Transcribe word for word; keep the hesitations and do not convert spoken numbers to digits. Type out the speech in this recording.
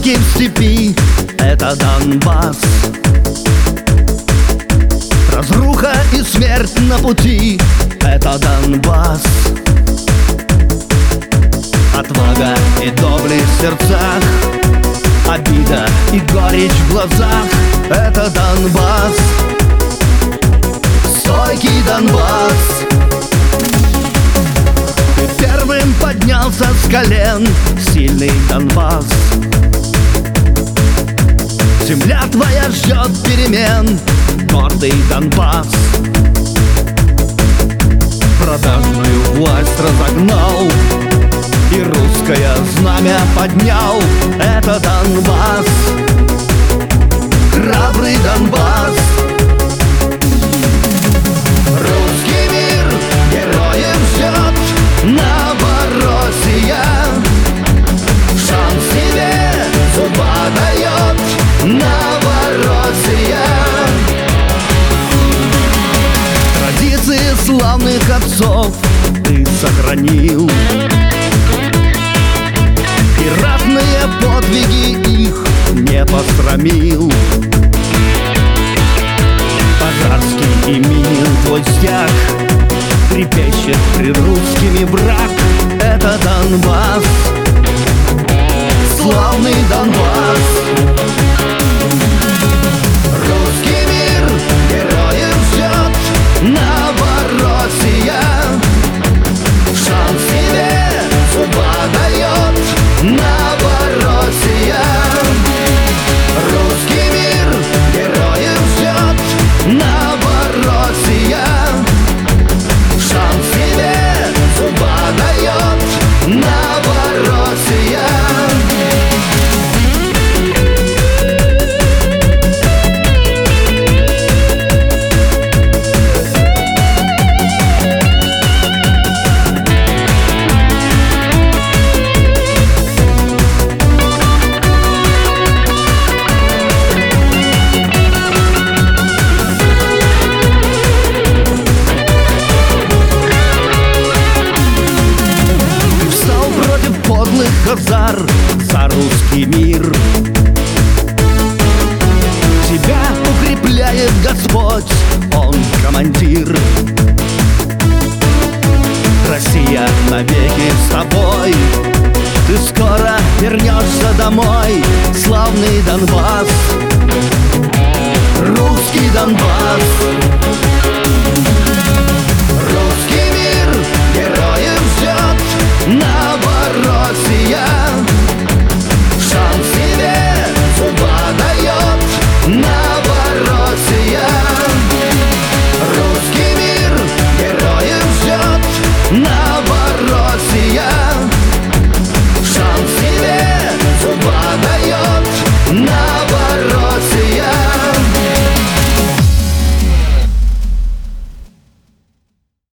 Волки в степи — это Донбасс. Разруха и смерть на пути — это Донбасс. Отвага и доблесть в сердцах, обида и горечь в глазах — это Донбасс. Стойкий Донбасс. Ты первым поднялся с колен, сильный Донбасс. Земля твоя ждет перемен, гордый Донбасс. Продажную власть разогнал и русское знамя поднял — это Донбасс. Храбрый Донбасс. Русский мир героев ждет, Новороссия шанс себе судьба дает, Новороссия. Традиции славных отцов ты сохранил, и ратные подвиги их не посрамил. Пожарский и Минин твой стяг трепещет пред русскими враг — это Донбасс. Славный Донбасс. Русский мир героев ждет, Новороссия шанс себе судьба дает, Новороссия. Русский мир героев ждет, Новороссия шанс себе судьба дает, Новороссия. Хазар за русский мир. Тебя укрепляет Господь, Он командир. Россия навеки с тобой, ты скоро вернешься домой. Славный Донбасс, русский Донбасс.